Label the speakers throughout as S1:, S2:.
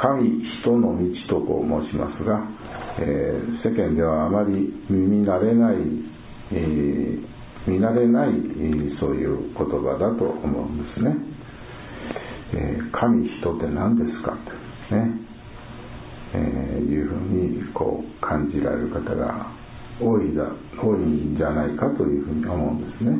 S1: 神人の道とこう申しますが、世間ではあまり見慣れないそういう言葉だと思うんですね。神人って何ですかってね、いうふうにこう感じられる方が多いんじゃないかというふうに思うんですね。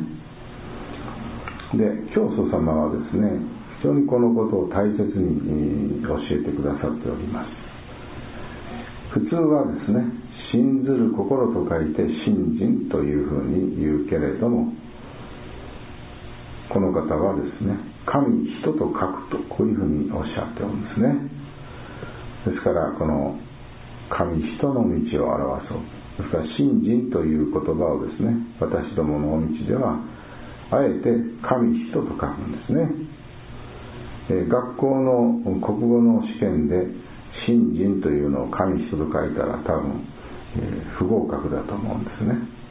S1: で、教祖様はですね、非常にこのことを大切に教えてくださっております。普通はですね、信ずる心と書いて信心というふうに言うけれども、この方はですね、神人と書くとこういうふうにおっしゃっておるんですね。ですからこの神人の道を表そう。ですから信心という言葉をですね、私どものお道ではあえて神人と書くんですね。学校の国語の試験で信心というのを神人と書いたら多分、不合格だと思うんですね。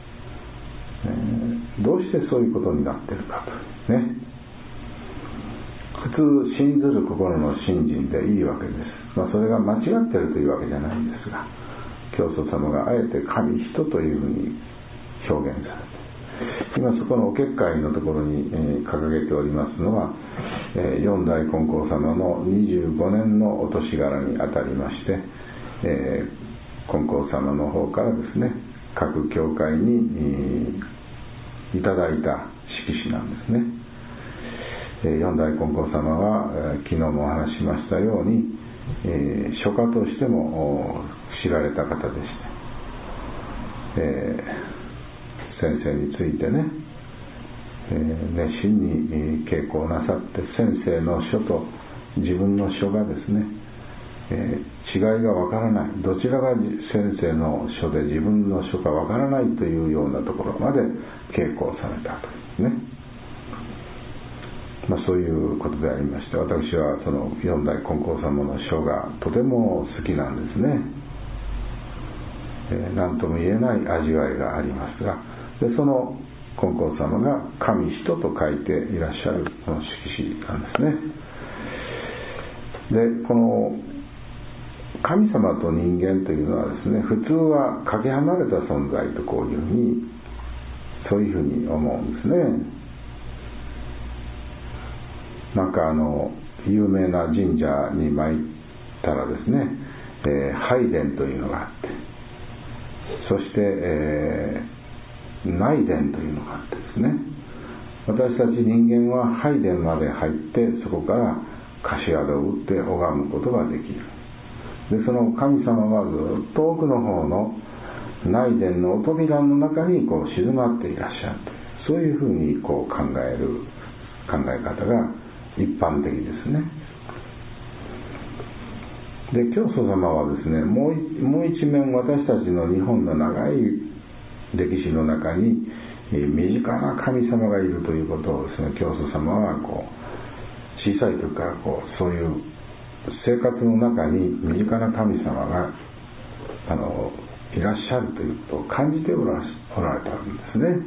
S1: どうしてそういうことになっているかとね。普通信ずる心の信心でいいわけです。それが間違っているというわけじゃないんですが、教祖様があえて神人というふうに表現されて、今そこのお結界のところに掲げておりますのは、四代金光様の25年のお年柄にあたりまして、金光様の方からですね、各教会にいただいた色紙なんですね。四代金光様は昨日もお話ししましたように、書家としても知られた方でして、先生についてね、熱心に稽古をなさって、先生の書と自分の書がですね、違いがわからない、どちらが先生の書で自分の書かわからないというようなところまで稽古をされたというね、そういうことでありまして、私はその四代金光様の書がとても好きなんですね。何とも言えない味わいがありますが、でその金光様が神人と書いていらっしゃるこの色紙なんですね。でこの神様と人間というのはですね、普通はかけ離れた存在とこういうふうにそういうふうに思うんですね。なんか有名な神社に参ったらですね、拝殿というのがあって、そして、内殿というのがあってですね、私たち人間は拝殿まで入ってそこから貸し宿を打って拝むことができる。でその神様はずっと奥の方の内殿のお扉の中にこう静まっていらっしゃるという、そういうふうにこう考え方が一般的ですね。で教祖様はですね、もう一面私たちの日本の長い歴史の中に身近な神様がいるということをですね、教祖様はこう小さい時からこうそういう生活の中に身近な神様がいらっしゃるということを感じておられたんですね。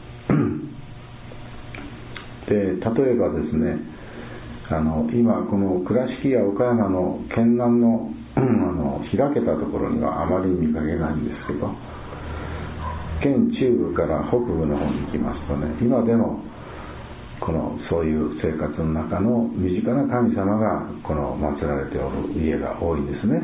S1: で例えばですね、今この倉敷や岡山の県南の開けたところにはあまり見かけないんですけど、県中部から北部の方に行きますとね、今でもそういう生活の中の身近な神様が祀られておる家が多いんですね。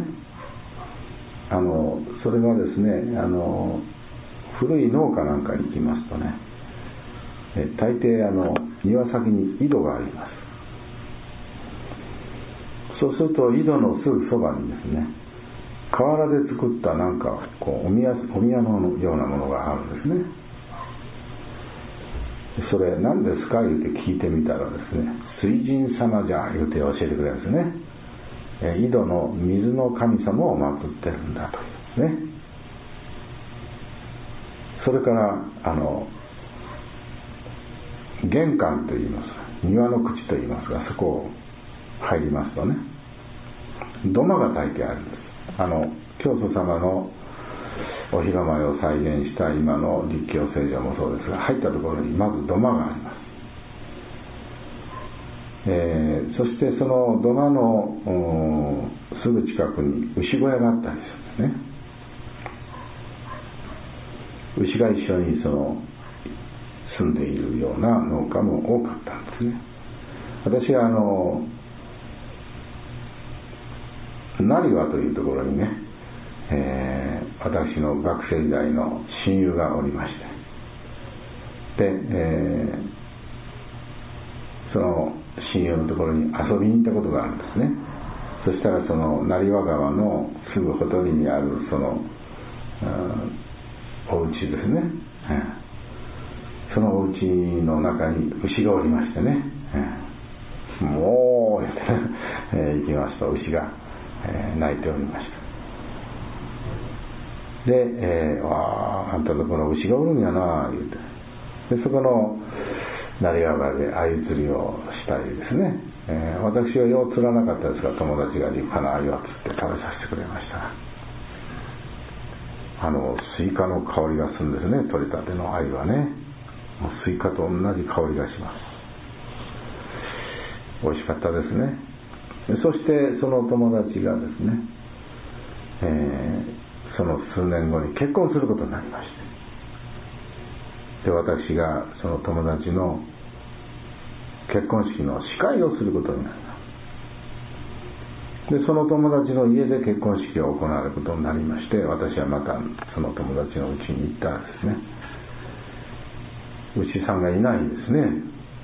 S1: それはですね、古い農家なんかに行きますとね、大抵庭先に井戸があります。そうすると井戸のすぐそばにですね、瓦で作ったなんかお宮のようなものがあるんですね。それ何ですか言うて聞いてみたらですね、水神様じゃ言うて教えてくれるんですね。井戸の水の神様を祀ってるんだというね。それから玄関といいますか、庭の口といいますが、そこを入りますとね、土間が大抵あるんです。教祖様のお広間を再現した今の立教聖女もそうですが、入ったところにまず土間があります。そしてその土間のすぐ近くに牛小屋があったりするんですね。牛が一緒に住んでいるような農家も多かったんですね。私は成羽というところにね、私の学生時代の親友がおりまして、で、その親友のところに遊びに行ったことがあるんですね。そしたらその成羽川のすぐほとりにあるお家ですね、そのお家の中に牛がおりましてね、もう行きますと牛が鳴いておりました。で、あんたのところ牛がおるんやな言うて、でそこの成羽川で鮎釣りをしたりですね、私はよう釣らなかったですが、友達が立派な鮎を釣って食べさせてくれました。スイカの香りがするんですね、取れたての鮎はね。もうスイカと同じ香りがします。美味しかったですね。そしてその友達がですね、その数年後に結婚することになりまして、で私がその友達の結婚式の司会をすることになります。でその友達の家で結婚式が行われることになりまして、私はまたその友達の家に行ったらですね、牛さんがいないんですね。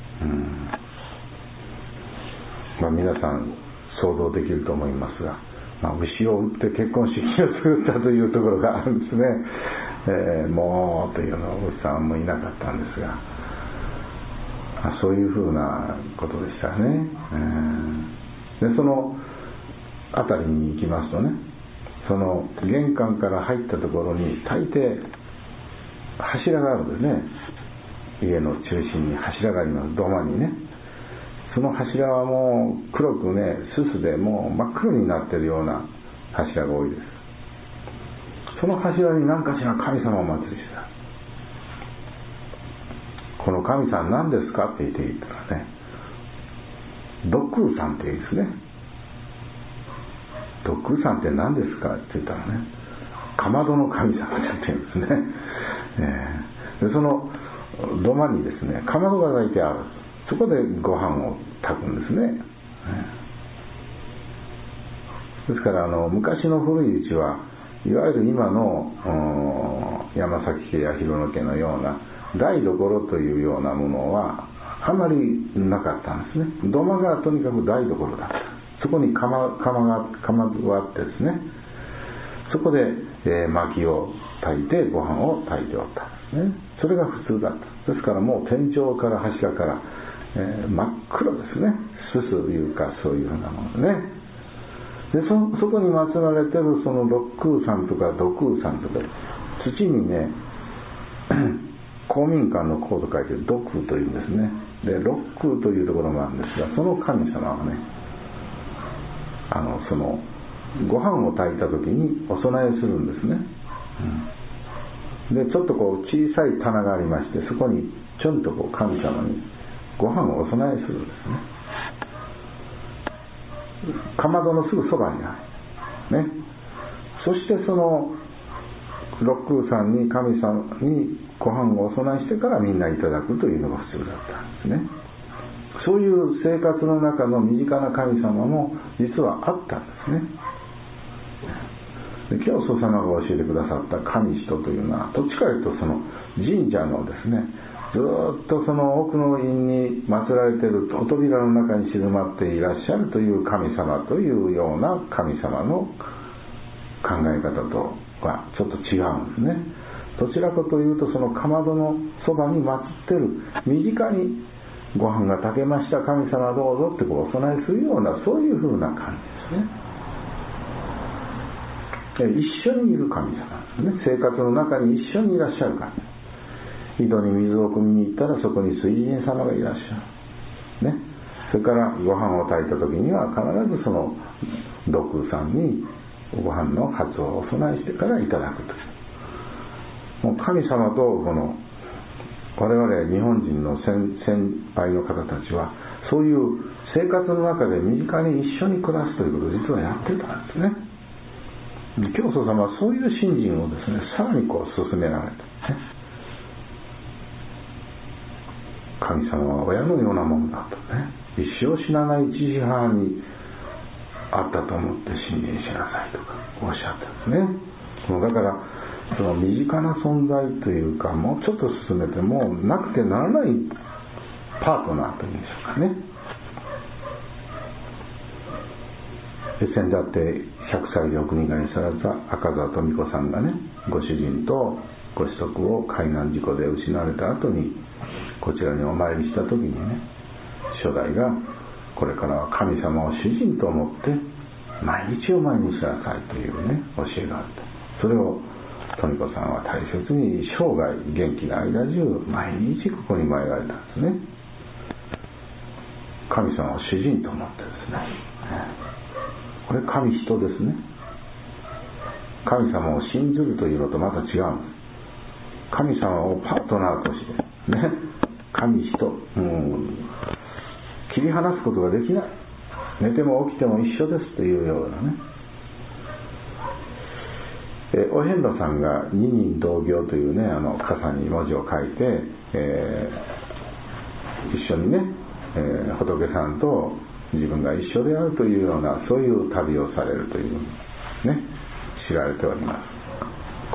S1: 皆さん想像できると思いますが、牛を売って結婚式を作ったというところがあるんですね。もうというのは牛さんもいなかったんですが、そういうふうなことでしたね。でその辺りに行きますとね、その玄関から入ったところに大抵柱があるんですね。家の中心に柱があります。土間にね。その柱はもう黒くね、すすでもう真っ黒になっているような柱が多いです。その柱に何かしら神様をお祭りした。この神さん何ですかって言ったらね、六空さんって言うんですね。六空さんって何ですかって言ったらね、かまどの神様って言うんですね。でその土間にですね、かまどが炊いてある。そこでご飯を炊くんですね。ですから昔の古い家はいわゆる今の山崎家や広野家のような台所というようなものはあまりなかったんですね。土間がとにかく台所だった。そこに釜があってですね、そこで、薪を炊いてご飯を炊いておったんですね。それが普通だった。ですからもう天井から柱から、真っ黒ですね。すすいうかそういうふうなものね。でそこに祀られてるその六空さんとか土空さんとか、土にね公民館の公と書いて土空というんですね。で六空というところがあるんですが、その神様はね、そのご飯を炊いた時にお供えするんですね。でちょっとこう小さい棚がありまして、そこにちょんとこう神様にご飯をお供えするんですね。かまどのすぐそばにある、ね、そしてその六空さんに神様にご飯をお供えしてからみんないただくというのが普通だったんですね。そういう生活の中の身近な神様も実はあったんですね。で教祖様が教えてくださった神人というのは、どっちかというとその神社のですね、ずっとその奥の院に祀られているお扉の中に静まっていらっしゃるという神様というような神様の考え方とはちょっと違うんですね。どちらかというとそのかまどのそばに祀ってる身近にご飯が炊けました、神様どうぞってこうお供えするような、そういう風な感じですね。一緒にいる神様ですね。生活の中に一緒にいらっしゃる神様。井戸に水を汲みに行ったらそこに水神様がいらっしゃる、ね、それからご飯を炊いた時には必ずその六空さんにご飯のカツをお供えしてからいただくという、もう神様とこの我々日本人の先輩の方たちはそういう生活の中で身近に一緒に暮らすということを実はやってたんですね。教祖様はそういう信心をですね、さらにこう進められた、ね、神様は親のようなものだとね、一生死なない父母にあったと思って信心しなさいとかおっしゃったんですね。だからその身近な存在というか、もうちょっと進めてもなくてならないパートナーというんでしょうかね。先だって100歳でお国替えされた赤澤富子さんがね、ご主人とご子息を海難事故で失われた後にこちらにお参りした時にね、初代がこれからは神様を主人と思って毎日お参りしなさいというね、教えがあった。それを富子さんは大切に生涯元気な間中毎日ここに参られたんですね。神様を主人と思ってですね、これ神人ですね。神様を信ずるというのとまた違うんです。神様をパートナーとしてね、神人、切り離すことができない、寝ても起きても一緒ですというようなね。お遍路さんが二人同行というね、傘に文字を書いて、一緒にね、仏さんと自分が一緒であるというような、そういう旅をされるというね、知られております。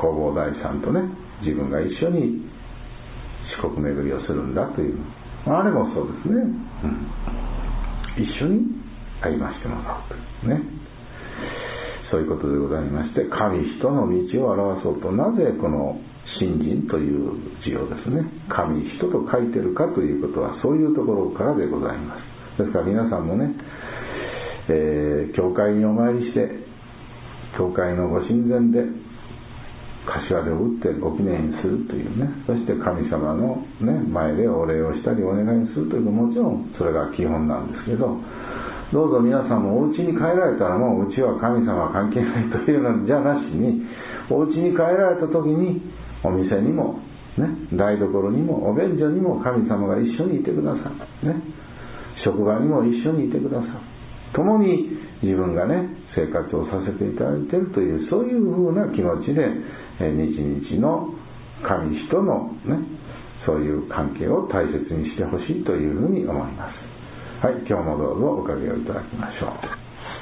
S1: 弘法大師さんとね、自分が一緒に四国巡りをするんだという、あれもそうですね、一緒に会いましてもらうというね、そういうことでございまして、神人の道を表そうと、なぜこの信心という字をですね、神人と書いてるかということは、そういうところからでございます。ですから皆さんもね、教会にお参りして、教会のご神前で柏手を打ってご記念するというね、そして神様の、ね、前でお礼をしたりお願いするというのももちろんそれが基本なんですけど、どうぞ皆さんもお家に帰られたら、もううちは神様は関係ないというのじゃなしに、お家に帰られた時にお店にも、ね、台所にもお便所にも神様が一緒にいてください、ね、職場にも一緒にいてください、共に自分がね生活をさせていただいているという、そういうふうな気持ちで日々の神人のね、そういう関係を大切にしてほしいというふうに思います。はい、今日もどうぞおかげをいただきましょう。